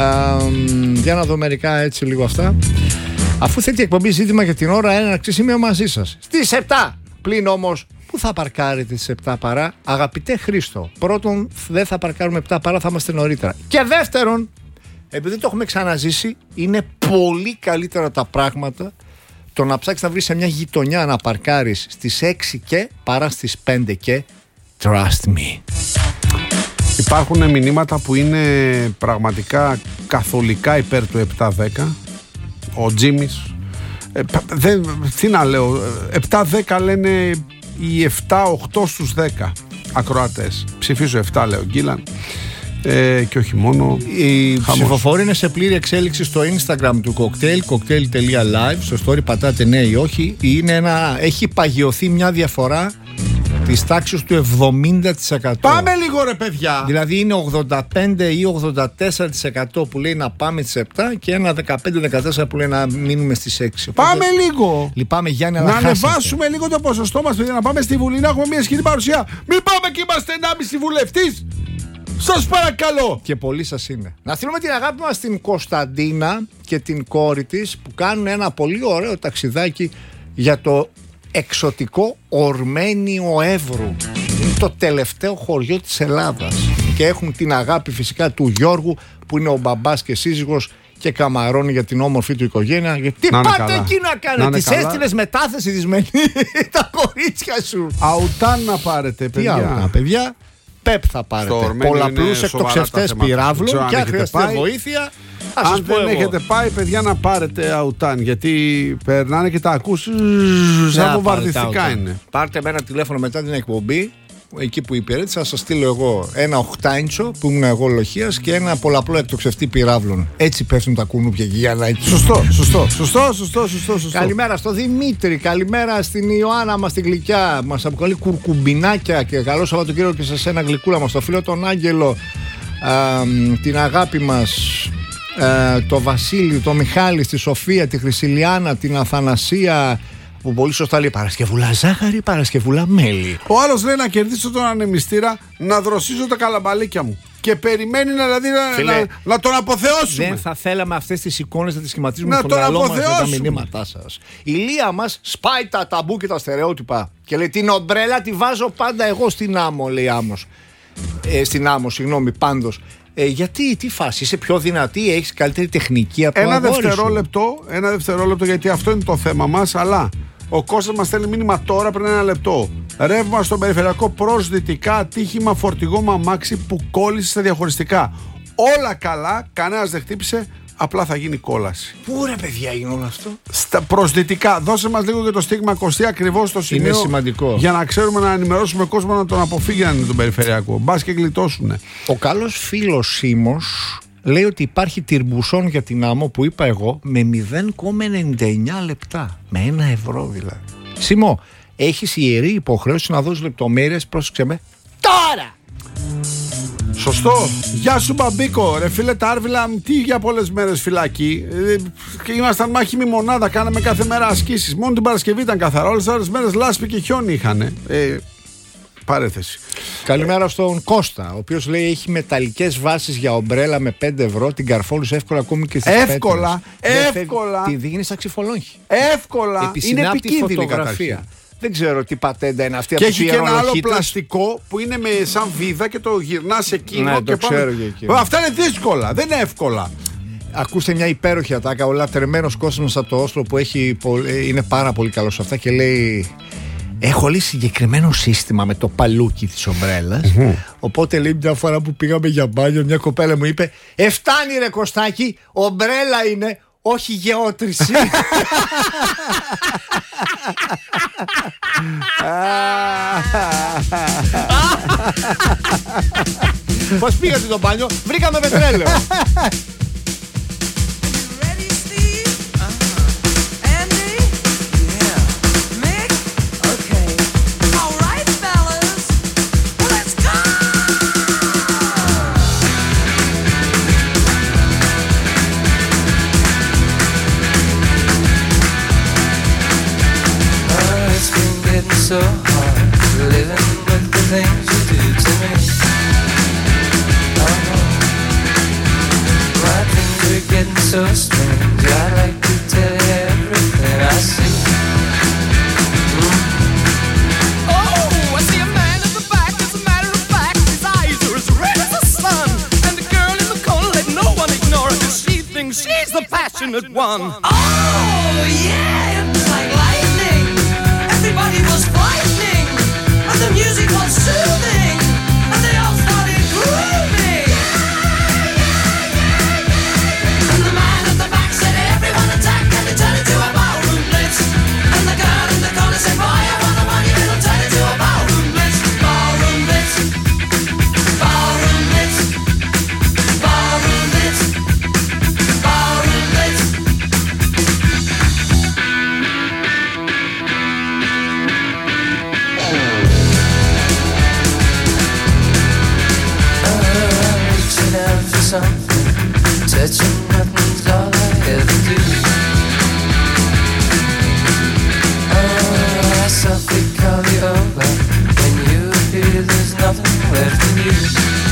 Για να δω μερικά έτσι λίγο αυτά. Αφού θέτει η εκπομπή ζήτημα για την ώρα έναρξη, σημείο μαζί σας. Στις 7. Πλην όμως, πού θα παρκάρετε στις 7 παρά? Αγαπητέ Χρήστο, πρώτον, δεν θα παρκάρουμε 7 παρά, θα είμαστε νωρίτερα. Και δεύτερον, επειδή το έχουμε ξαναζήσει, είναι πολύ καλύτερα τα πράγματα το να ψάξεις να βρεις σε μια γειτονιά να παρκάρεις στις 6 και παρά στις 5 και. Trust me. Υπάρχουν μηνύματα που είναι πραγματικά καθολικά υπέρ του 7-10. Ο Τζίμις. Τι να λέω, 7-10 λένε οι 7-8 στους 10 ακροατές. Ψηφίζω 7, λέει ο Γκίλαν. Και όχι μόνο. Η ψηφοφόρη είναι σε πλήρη εξέλιξη στο Instagram του Cocktail, cocktail.live. Στο story πατάτε ναι ή όχι. Έχει παγιωθεί μια διαφορά της τάξης του 70%. Πάμε λίγο ρε παιδιά. Δηλαδή είναι 85 ή 84% που λέει να πάμε στις 7 και ένα 15-14% που λέει να μείνουμε στις 6. Πάμε λίγο. Λυπάμαι Γιάννη, αλλά να ανεβάσουμε λίγο το ποσοστό μας, παιδιά, να πάμε στη Βουλή, να έχουμε μια ισχυρή παρουσία. Μην πάμε και είμαστε 1,5 βουλευτής. Σας παρακαλώ. Και πολύ σας είναι. Να στείλουμε την αγάπη μας στην Κωνσταντίνα και την κόρη της που κάνουν ένα πολύ ωραίο ταξιδάκι για το εξωτικό Ορμένιο Εύρου. Είναι το τελευταίο χωριό της Ελλάδας. Και έχουν την αγάπη φυσικά του Γιώργου που είναι ο μπαμπάς και σύζυγος και καμαρώνει για την όμορφη του οικογένεια. Γιατί πάτε εκεί να κάνετε? Τις έστειλες μετάθεση δυσμενή τα κορίτσια σου. Αουτάν να πάρετε, παιδιά. Τι αουτάν, παιδιά? ΠΕΠ θα πάρετε. Πολλαπλούς εκτοξευτές πυράβλων και αν χρειαστείτε βοήθεια. Αν δεν έχετε πάει, παιδιά, να πάρετε αουτάν. Γιατί περνάνε και τα ακούς σαν βομβαρδιστικά είναι. Πάρτε με ένα τηλέφωνο μετά την εκπομπή, εκεί που υπηρέτησα, θα σας στείλω εγώ ένα 8 που ήμουν εγώ λοχείας και ένα πολλαπλό εκτοξευτή πυράβλων. Έτσι πέφτουν τα κουνούπια και για να έτσι. Σωστό. Καλημέρα στο Δημήτρη, καλημέρα στην Ιωάννα μας την γλυκιά. Μας αποκαλεί κουρκουμπινάκια και καλό Σαββατοκύριακο και σε σένα γλυκούλα μας. Το φίλο τον Άγγελο, την αγάπη μας. Το Βασίλη, το Μιχάλη, τη Σοφία, τη Χρυσιλιάνα, την Αθανασία που πολύ σωστά λέει Παρασκευούλα ζάχαρη, Παρασκευούλα μέλι. Ο άλλος λέει να κερδίσω τον ανεμιστήρα, να δροσίζω τα καλαμπαλίκια μου. Και περιμένει να τον αποθεώσουμε. Δεν θα θέλαμε αυτές τις εικόνες να τις σχηματίζουμε στο μυαλό μας με τα μηνύματά σας. Η Λία μας σπάει τα ταμπού και τα στερεότυπα και λέει την ομπρέλα τη βάζω πάντα εγώ στην άμμο, λέει Άμμος. Στην άμμο, συγγνώμη, πάντως. Γιατί, τι φάση, είσαι πιο δυνατή, έχεις καλύτερη τεχνική από ένα δευτερόλεπτο, γιατί αυτό είναι το θέμα μας. Αλλά ο Κώστας μας στέλνει μήνυμα τώρα πριν 1 λεπτό. Ρεύμα στον περιφερειακό προς δυτικά, ατύχημα φορτηγό με αμάξι που κόλλησε στα διαχωριστικά. Όλα καλά, κανένας δεν χτύπησε. Απλά θα γίνει κόλαση. Πού ρε παιδιά είναι όλο αυτό? Στα προσδυτικά. Δώσε μας λίγο και το στίγμα Κωστή ακριβώς στο σημείο. Είναι σημαντικό. Για να ξέρουμε να ενημερώσουμε κόσμο να τον αποφύγει αν είναι τον περιφερειακό. Μπας και γλιτώσουνε. Ο καλός φίλος Σίμος λέει ότι υπάρχει τυρμπουσόν για την άμμο που είπα εγώ με 0,99 λεπτά. Με 1 ευρώ δηλαδή. Σίμω, έχεις ιερή υποχρέωση να δώσεις λεπτομέρειες. Πρόσεξε με. Τώρα! Σωστό. Γεια σου Μπαμπίκο. Ρε φίλε τα Άρβιλα, τι για πολλές μέρες φυλακή. Ήμασταν μάχημη μονάδα, κάναμε κάθε μέρα ασκήσεις. Μόνο την Παρασκευή ήταν καθαρά. Όλες τις άλλες μέρες λάσπη και χιόνι είχανε. Παρέθεση. Καλημέρα στον Κώστα, ο οποίος λέει έχει μεταλλικές βάσεις για ομπρέλα με 5 ευρώ. Την καρφώνεις εύκολα ακόμη και στις εύκολα. Τη δίνεις στα ξυφολόγχη. Εύκολα. Είναι επικίνδυνη φωτογραφία. Δεν ξέρω τι πατέντα είναι αυτή. Και έχει και ένα άλλο πλαστικό που είναι με σαν βίδα και το γυρνάς εκείνο. Ναι, το ξέρω και εκείνο. Αυτά είναι δύσκολα, δεν είναι εύκολα. Ακούστε μια υπέροχη ατάκα. Ο λατρεμένος κόσμος από το Όσλο που είναι πάρα πολύ καλός σε αυτά και λέει: έχω λέει συγκεκριμένο σύστημα με το παλούκι της ομπρέλας. Οπότε λέει μια φορά που πήγαμε για μπάνιο, μια κοπέλα μου είπε: φτάνει ρε Κωστάκη, ομπρέλα είναι, όχι γεώτρηση. Πώς πήγατε το μπάνιο? Βρήκαμε πετρέλαιο. so hard living with the things you do to me. Oh, my dreams are getting so strange. I'd like to tell you everything I see. Oh, I see a man in the back. As a matter of fact, his eyes are as red as the sun. And the girl in the corner, let no one ignore her, 'cause she thinks she's the passionate one. Oh, yeah, it was like lightning. Everybody was frightening, and the music was soothing, and they all started grooving. And the man at the back said, everyone attack, and they turned into a ballroom blitz. And the girl in the corner said, boy, I want the money, it'll turn into a ballroom blitz. Ballroom blitz, ballroom blitz, ballroom blitz, ballroom blitz. Reaching out for something, touching nothing's all I ever do. Oh, I softly call you over. When you appear, there's nothing left of you.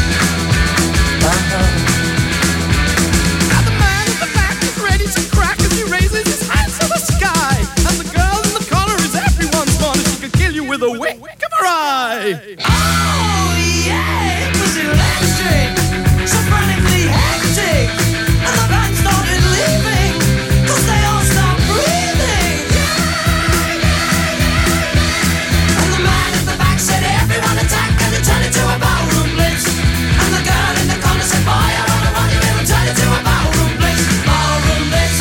Now the man at the back is ready to crack as he raises his hands to the sky. And the girl in the corner is everyone's fun. She could kill you with a wink of her eye. Oh, yeah, it was electric, so frantically hectic. And the band started leaving, 'cause they all stopped breathing. And the man at the back said, everyone attack, and it turned into a ballroom blitz. And the girl in the corner said, boy, I don't know what you will turn into a ballroom blitz. Ballroom blitz.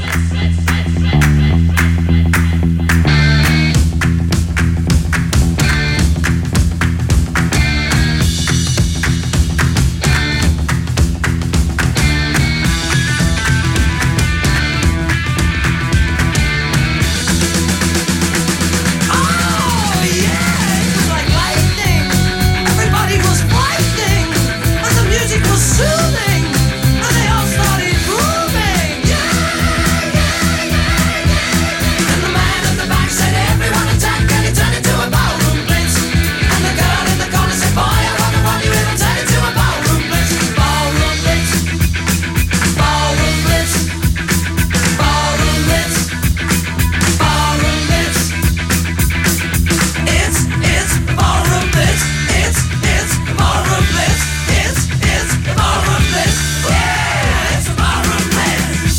Everybody was frightening, and the music was soothing, and they all started grooving. And the man at the back said, everyone attack, and it turned into a ballroom blitz. And the girl in the corner said, boy, I wonder what you will turn into a ballroom blitz. Ballroom blitz, ballroom blitz, ballroom blitz, ballroom blitz. It's ballroom blitz. It's ballroom blitz. It's ballroom blitz. Yeah, it's a ballroom blitz.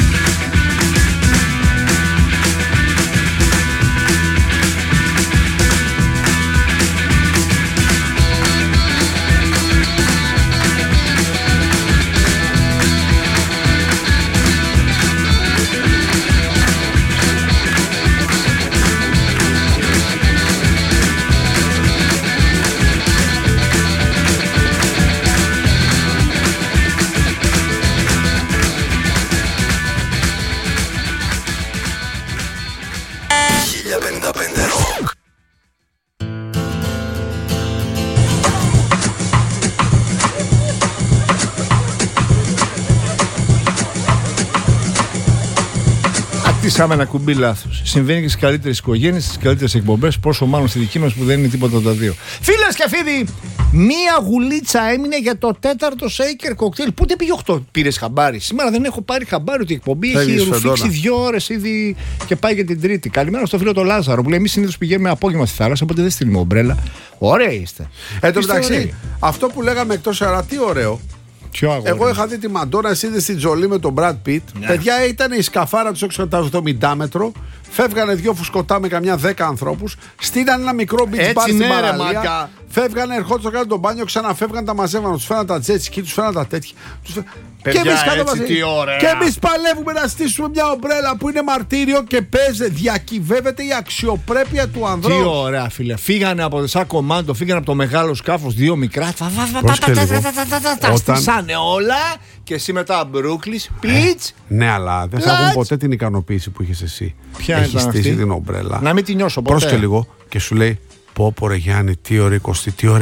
Πατήσαμε ένα κουμπί λάθος. Συμβαίνει και στις καλύτερες οικογένειες, στις καλύτερες εκπομπές. Πόσο μάλλον στη δική μας που δεν είναι τίποτα τα δύο. Φίλες και φίλοι, μία γουλίτσα έμεινε για το 4ο Shaker Cocktail. Πού δεν πήγε 8 πήρες χαμπάρι? Σήμερα δεν έχω πάρει χαμπάρι ότι η εκπομπή έχει ρουφήξει 2 ώρες ήδη και πάει για την Τρίτη. Καλημέρα στο φίλο το Λάζαρο που λέει: εμείς συνήθως πηγαίνουμε απόγευμα στη θάλασσα, οπότε δεν στείλουμε ομπρέλα. Ωραία είστε. Εν τω μεταξύ, αυτό που λέγαμε εκτός αέρα, τι ωραίο. Εγώ είχα δει τη Μαντόνα, εσύ είδες την Τζολί με τον Brad Pitt. Ναι. Παιδιά, ήταν η σκαφάρα τους έξω από τα 70 μέτρο. Φεύγανε 2 φουσκωτά με καμιά 10 ανθρώπους. Στείλανε ένα μικρό beach bar στην παραλία. Φεύγανε, ερχόντουσαν στο κάτω το μπάνιο, ξαναφεύγανε, τα μαζεύανε. Τους φέραν τα jet ski, τους φέραν τα τέτοια. Παιδιά, και εμείς κάτω μαζί. Και εμείς παλεύουμε να στήσουμε μια ομπρέλα που είναι μαρτύριο και παίζει, διακυβεύεται η αξιοπρέπεια του ανδρού. Τι ωραία, φίλε. Φύγανε από σαν κομμάντο, φύγανε από το μεγάλο σκάφος 2 μικρά. Τα στήσανε όλα. Και εσύ μετά Μπρούκλις, πλίτς. Ναι, αλλά δεν θα έχουν ποτέ την ικανοποίηση που είχες εσύ. Ποια έχεις στήσει την ομπρέλα. Να μην την νιώσω ποτέ. Πρόσεχε λίγο και σου λέει: πω ρε Γιάννη, τι ωραία 20, τι ωραία.